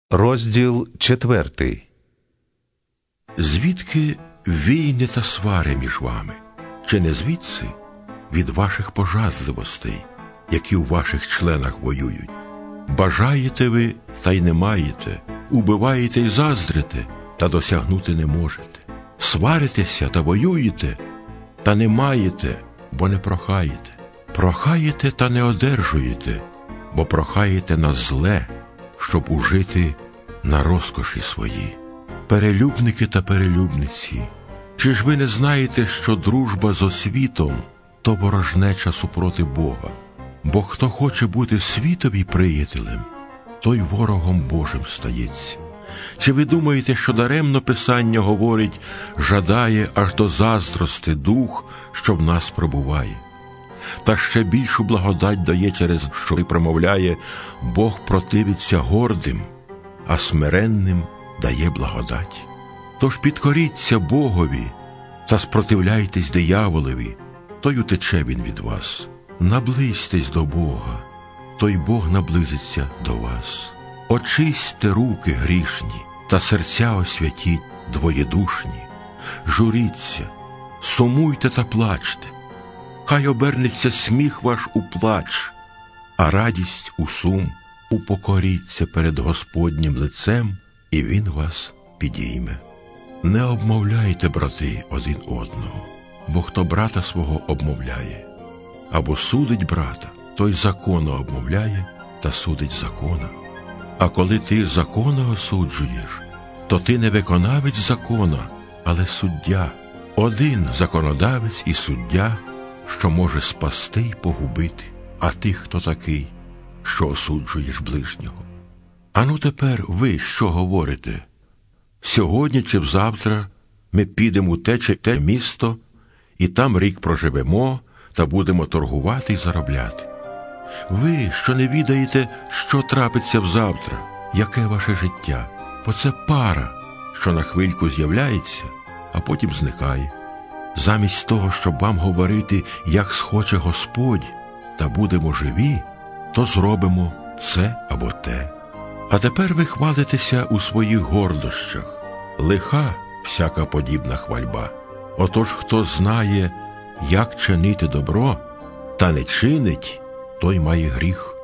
Розділ 4. Звідки війни та свари між вами? Чи не звідси? Від ваших пожадливостей, які у ваших членах воюють. Бажаєте ви, та й не маєте, убиваєте й заздрите, та досягнути не можете. Сваритеся та воюєте, та не маєте, бо не прохаєте. Прохаєте та не одержуєте, бо прохаєте на зле, щоб ужити на розкоші свої. Перелюбники та перелюбниці, чи ж ви не знаєте, що дружба з освітом – то ворожнеча супроти Бога? Бо хто хоче бути світові приятелем, той ворогом Божим стається. Чи ви думаєте, що даремно Писання говорить «жадає аж до заздрости дух, що в нас пробуває»? Та ще більшу благодать дає через що промовляє «Бог противиться гордим, а смиренним дає благодать». Тож підкоріться Богові та спротивляйтесь дияволові, той утече він від вас. Наблизьтесь до Бога, той Бог наблизиться до вас. Очистьте руки грішні та серця освятіть двоєдушні. Журіться, сумуйте та плачте. Хай обернеться сміх ваш у плач, а радість у сум. Упокоріться перед Господнім лицем, і Він вас підійме. Не обмовляйте, брати, один одного, бо хто брата свого обмовляє, або судить брата, той закона обмовляє та судить закона. А коли ти закона осуджуєш, то ти не виконавець закона, але суддя. Один законодавець і суддя, що може спасти й погубити. А ти хто такий, що осуджуєш ближнього? Ану тепер ви що говорите? Сьогодні чи взавтра ми підемо у те чи те місто, і там рік проживемо, та будемо торгувати й заробляти. Ви, що не відаєте, що трапиться взавтра, яке ваше життя? Бо це пара, що на хвильку з'являється, а потім зникає. Замість того, щоб вам говорити, як схоче Господь, та будемо живі, то зробимо це або те. А тепер ви хвалитеся у своїх гордощах. Лиха всяка подібна хвальба. Отож, хто знає, як чинити добро, та не чинить, той має гріх.